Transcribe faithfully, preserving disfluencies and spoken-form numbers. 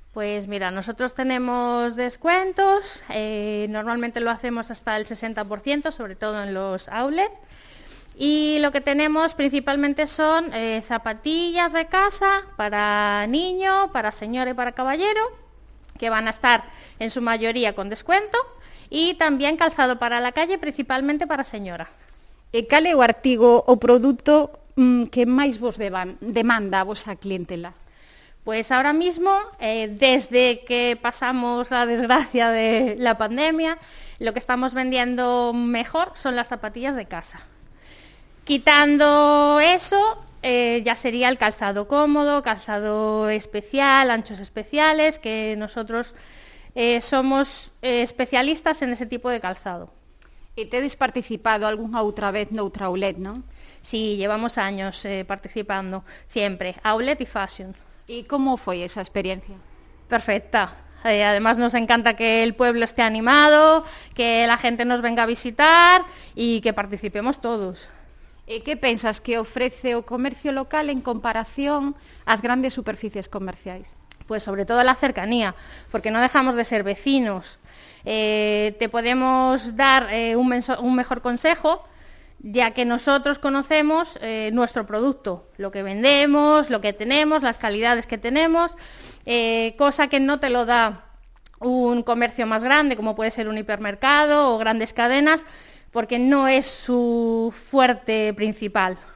Pues mira, nosotros tenemos descuentos, eh, normalmente lo hacemos hasta el sesenta por ciento, sobre todo en los outlets. Y lo que tenemos principalmente son eh, zapatillas de casa para niño, para señora y para caballero, que van a estar en su mayoría con descuento, y también calzado para la calle, principalmente para señora. E cal é o artigo, o produto mm, que máis vos devan, demanda a vosa clientela? Pues ahora mismo, eh, desde que pasamos la desgracia de la pandemia, lo que estamos vendiendo mejor son las zapatillas de casa. Quitando eso, eh, ya sería el calzado cómodo, calzado especial, anchos especiales, que nosotros eh, somos eh, especialistas en ese tipo de calzado. E tedes participado algunha outra vez noutra outlet, non? Sí, llevamos años eh, participando, siempre, outlet y fashion. E como foi esa experiencia? Perfecta. Eh, además nos encanta que el pueblo esté animado, que la gente nos venga a visitar y que participemos todos. E que pensas que ofrece o comercio local en comparación ás grandes superficies comerciais? Pues sobre todo la cercanía, porque no dejamos de ser vecinos. Eh, te podemos dar eh, un, un mejor consejo, ya que nosotros conocemos eh, nuestro producto, lo que vendemos, lo que tenemos, las calidades que tenemos, eh, cosa que no te lo da un comercio más grande, como puede ser un hipermercado o grandes cadenas, porque no es su fuerte principal.